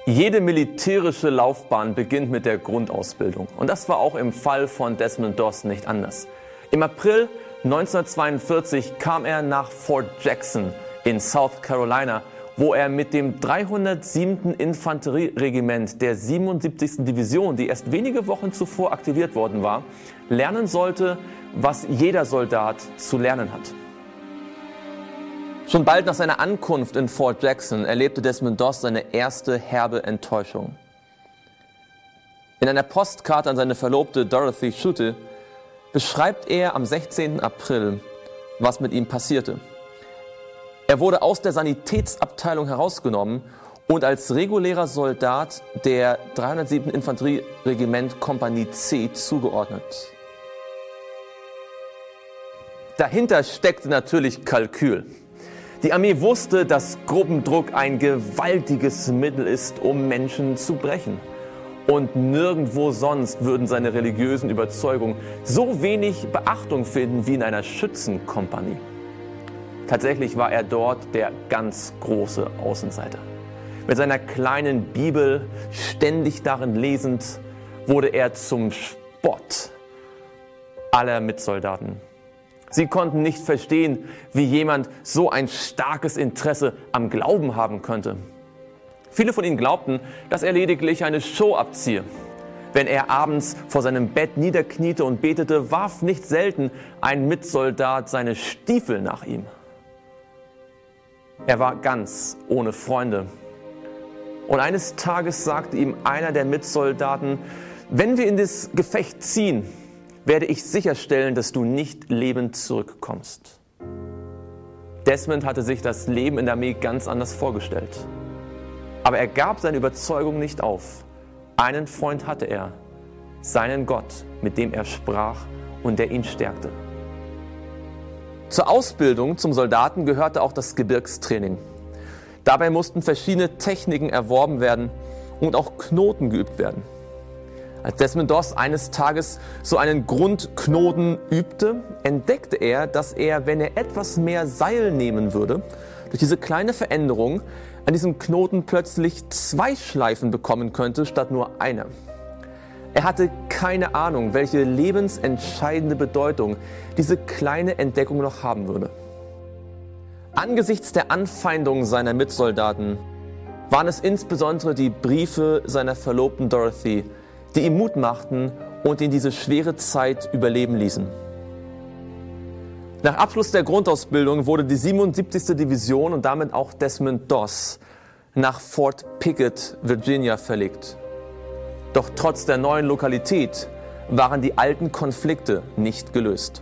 Jede militärische Laufbahn beginnt mit der Grundausbildung. Und das war auch im Fall von Desmond Doss nicht anders. Im April 1942 kam er nach Fort Jackson in South Carolina, wo er mit dem 307. Infanterieregiment der 77. Division, die erst wenige Wochen zuvor aktiviert worden war, lernen sollte, was jeder Soldat zu lernen hat. Schon bald nach seiner Ankunft in Fort Jackson erlebte Desmond Doss seine erste herbe Enttäuschung. In einer Postkarte an seine Verlobte Dorothy Schutte beschreibt er am 16. April, was mit ihm passierte. Er wurde aus der Sanitätsabteilung herausgenommen und als regulärer Soldat der 307. Infanterieregiment Kompanie C zugeordnet. Dahinter steckte natürlich Kalkül. Die Armee wusste, dass Gruppendruck ein gewaltiges Mittel ist, um Menschen zu brechen. Und nirgendwo sonst würden seine religiösen Überzeugungen so wenig Beachtung finden wie in einer Schützenkompanie. Tatsächlich war er dort der ganz große Außenseiter. Mit seiner kleinen Bibel, ständig darin lesend, wurde er zum Spott aller Mitsoldaten. Sie konnten nicht verstehen, wie jemand so ein starkes Interesse am Glauben haben könnte. Viele von ihnen glaubten, dass er lediglich eine Show abziehe. Wenn er abends vor seinem Bett niederkniete und betete, warf nicht selten ein Mitsoldat seine Stiefel nach ihm. Er war ganz ohne Freunde. Und eines Tages sagte ihm einer der Mitsoldaten: Wenn wir in das Gefecht ziehen, werde ich sicherstellen, dass du nicht lebend zurückkommst. Desmond hatte sich das Leben in der Armee ganz anders vorgestellt. Aber er gab seine Überzeugung nicht auf. Einen Freund hatte er, seinen Gott, mit dem er sprach und der ihn stärkte. Zur Ausbildung zum Soldaten gehörte auch das Gebirgstraining. Dabei mussten verschiedene Techniken erworben werden und auch Knoten geübt werden. Als Desmond Doss eines Tages so einen Grundknoten übte, entdeckte er, dass er, wenn er etwas mehr Seil nehmen würde, durch diese kleine Veränderung an diesem Knoten plötzlich 2 Schleifen bekommen könnte, statt nur eine. Er hatte keine Ahnung, welche lebensentscheidende Bedeutung diese kleine Entdeckung noch haben würde. Angesichts der Anfeindung seiner Mitsoldaten waren es insbesondere die Briefe seiner Verlobten Dorothy, die ihm Mut machten und ihn diese schwere Zeit überleben ließen. Nach Abschluss der Grundausbildung wurde die 77. Division und damit auch Desmond Doss nach Fort Pickett, Virginia, verlegt. Doch trotz der neuen Lokalität waren die alten Konflikte nicht gelöst.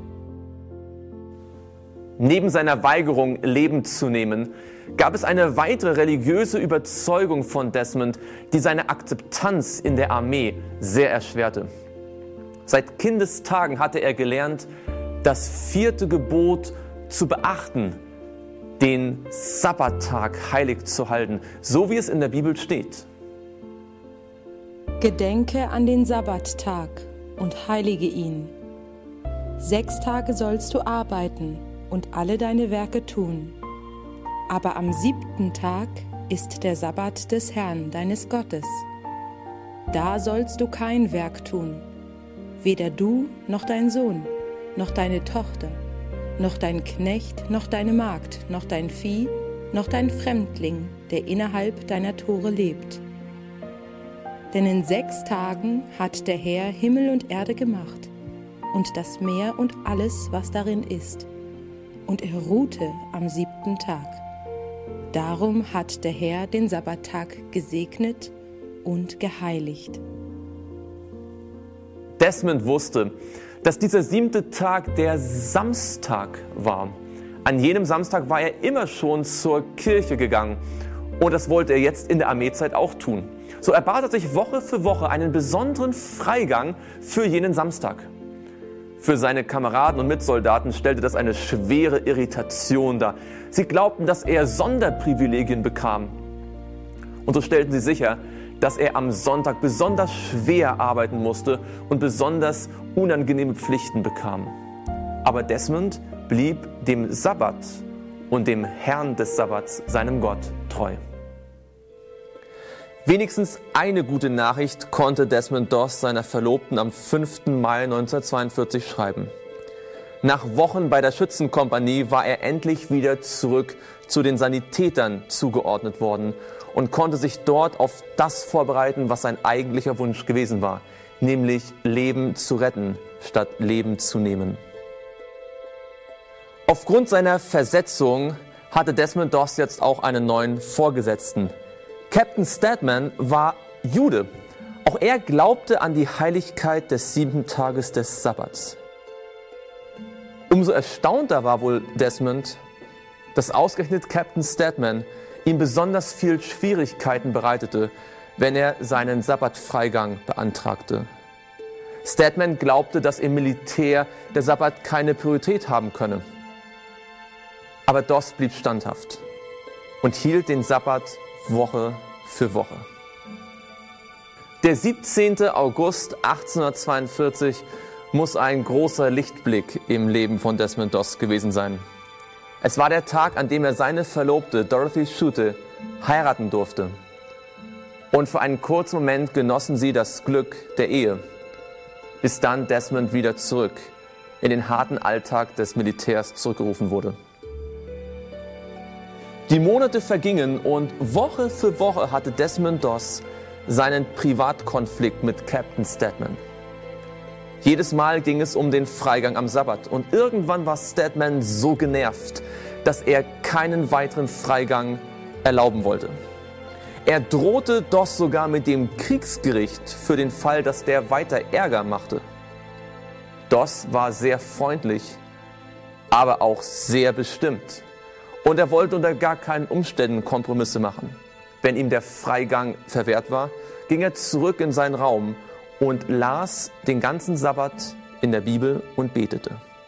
Neben seiner Weigerung, Leben zu nehmen, gab es eine weitere religiöse Überzeugung von Desmond, die seine Akzeptanz in der Armee sehr erschwerte. Seit Kindestagen hatte er gelernt, das 4. Gebot zu beachten, den Sabbattag heilig zu halten, so wie es in der Bibel steht. Gedenke an den Sabbattag und heilige ihn. 6 Tage sollst du arbeiten und alle deine Werke tun. Aber am 7. Tag ist der Sabbat des Herrn, deines Gottes. Da sollst du kein Werk tun, weder du noch dein Sohn, noch deine Tochter, noch dein Knecht, noch deine Magd, noch dein Vieh, noch dein Fremdling, der innerhalb deiner Tore lebt. Denn in 6 Tagen hat der Herr Himmel und Erde gemacht und das Meer und alles, was darin ist. Und er ruhte am 7. Tag. Darum hat der Herr den Sabbattag gesegnet und geheiligt. Desmond wusste, dass dieser 7. Tag der Samstag war. An jenem Samstag war er immer schon zur Kirche gegangen und das wollte er jetzt in der Armeezeit auch tun. So erbat er sich Woche für Woche einen besonderen Freigang für jenen Samstag. Für seine Kameraden und Mitsoldaten stellte das eine schwere Irritation dar. Sie glaubten, dass er Sonderprivilegien bekam. Und so stellten sie sicher, dass er am Sonntag besonders schwer arbeiten musste und besonders unangenehme Pflichten bekam. Aber Desmond blieb dem Sabbat und dem Herrn des Sabbats, seinem Gott, treu. Wenigstens eine gute Nachricht konnte Desmond Doss seiner Verlobten am 5. Mai 1942 schreiben. Nach Wochen bei der Schützenkompanie war er endlich wieder zurück zu den Sanitätern zugeordnet worden und konnte sich dort auf das vorbereiten, was sein eigentlicher Wunsch gewesen war, nämlich Leben zu retten, statt Leben zu nehmen. Aufgrund seiner Versetzung hatte Desmond Doss jetzt auch einen neuen Vorgesetzten. Captain Stedman war Jude. Auch er glaubte an die Heiligkeit des 7. Tages des Sabbats. Umso erstaunter war wohl Desmond, dass ausgerechnet Captain Stedman ihm besonders viel Schwierigkeiten bereitete, wenn er seinen Sabbatfreigang beantragte. Stedman glaubte, dass im Militär der Sabbat keine Priorität haben könne. Aber Doss blieb standhaft und hielt den Sabbat Woche für Woche. Der 17. August 1842 muss ein großer Lichtblick im Leben von Desmond Doss gewesen sein. Es war der Tag, an dem er seine Verlobte Dorothy Schutte heiraten durfte. Und für einen kurzen Moment genossen sie das Glück der Ehe, bis dann Desmond wieder zurück in den harten Alltag des Militärs zurückgerufen wurde. Die Monate vergingen und Woche für Woche hatte Desmond Doss seinen Privatkonflikt mit Captain Stedman. Jedes Mal ging es um den Freigang am Sabbat und irgendwann war Stedman so genervt, dass er keinen weiteren Freigang erlauben wollte. Er drohte Doss sogar mit dem Kriegsgericht für den Fall, dass der weiter Ärger machte. Doss war sehr freundlich, aber auch sehr bestimmt. Und er wollte unter gar keinen Umständen Kompromisse machen. Wenn ihm der Freigang verwehrt war, ging er zurück in seinen Raum und las den ganzen Sabbat in der Bibel und betete.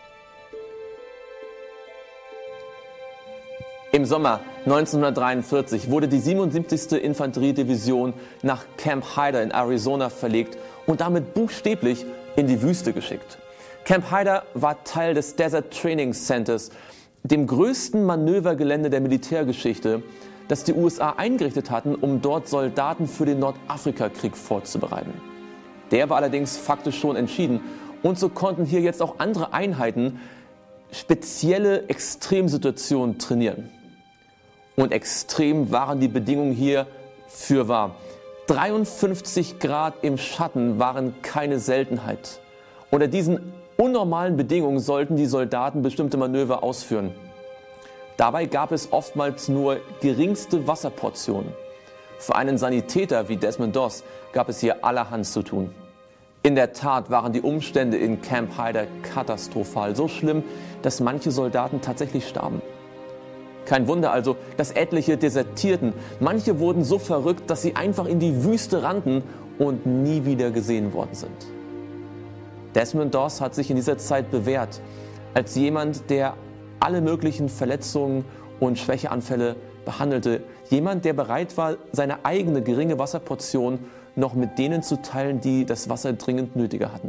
Im Sommer 1943 wurde die 77. Infanteriedivision nach Camp Hyder in Arizona verlegt und damit buchstäblich in die Wüste geschickt. Camp Hyder war Teil des Desert Training Centers, dem größten Manövergelände der Militärgeschichte, das die USA eingerichtet hatten, um dort Soldaten für den Nordafrika-Krieg vorzubereiten. Der war allerdings faktisch schon entschieden und so konnten hier jetzt auch andere Einheiten spezielle Extremsituationen trainieren. Und extrem waren die Bedingungen hier fürwahr. 53 Grad im Schatten waren keine Seltenheit. Unter diesen unnormalen Bedingungen sollten die Soldaten bestimmte Manöver ausführen. Dabei gab es oftmals nur geringste Wasserportionen. Für einen Sanitäter wie Desmond Doss gab es hier allerhand zu tun. In der Tat waren die Umstände in Camp Hyder katastrophal, so schlimm, dass manche Soldaten tatsächlich starben. Kein Wunder also, dass etliche desertierten. Manche wurden so verrückt, dass sie einfach in die Wüste rannten und nie wieder gesehen worden sind. Desmond Doss hat sich in dieser Zeit bewährt als jemand, der alle möglichen Verletzungen und Schwächeanfälle behandelte. Jemand, der bereit war, seine eigene geringe Wasserportion noch mit denen zu teilen, die das Wasser dringend nötiger hatten.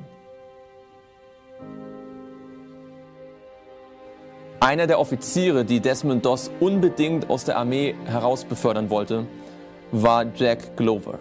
Einer der Offiziere, die Desmond Doss unbedingt aus der Armee herausbefördern wollte, war Jack Glover.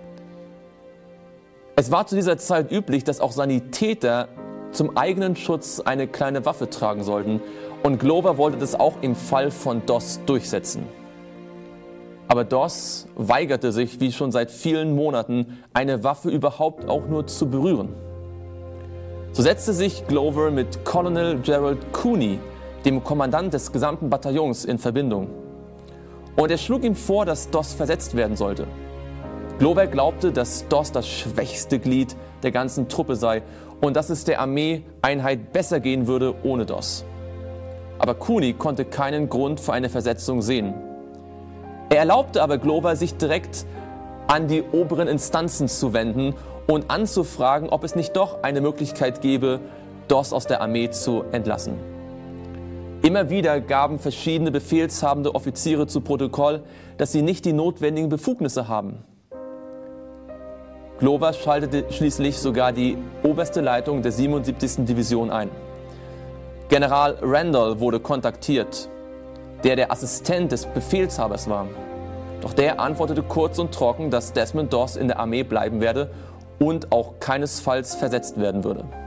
Es war zu dieser Zeit üblich, dass auch Sanitäter zum eigenen Schutz eine kleine Waffe tragen sollten. Und Glover wollte das auch im Fall von Doss durchsetzen. Aber Doss weigerte sich, wie schon seit vielen Monaten, eine Waffe überhaupt auch nur zu berühren. So setzte sich Glover mit Colonel Gerald Cooney, dem Kommandant des gesamten Bataillons, in Verbindung. Und er schlug ihm vor, dass Doss versetzt werden sollte. Glover glaubte, dass Doss das schwächste Glied der ganzen Truppe sei und dass es der Armeeeinheit besser gehen würde ohne Doss. Aber Cooney konnte keinen Grund für eine Versetzung sehen. Er erlaubte aber Glover, sich direkt an die oberen Instanzen zu wenden und anzufragen, ob es nicht doch eine Möglichkeit gäbe, Doss aus der Armee zu entlassen. Immer wieder gaben verschiedene befehlshabende Offiziere zu Protokoll, dass sie nicht die notwendigen Befugnisse haben. Glover schaltete schließlich sogar die oberste Leitung der 77. Division ein. General Randall wurde kontaktiert, der Assistent des Befehlshabers war. Doch der antwortete kurz und trocken, dass Desmond Doss in der Armee bleiben werde und auch keinesfalls versetzt werden würde.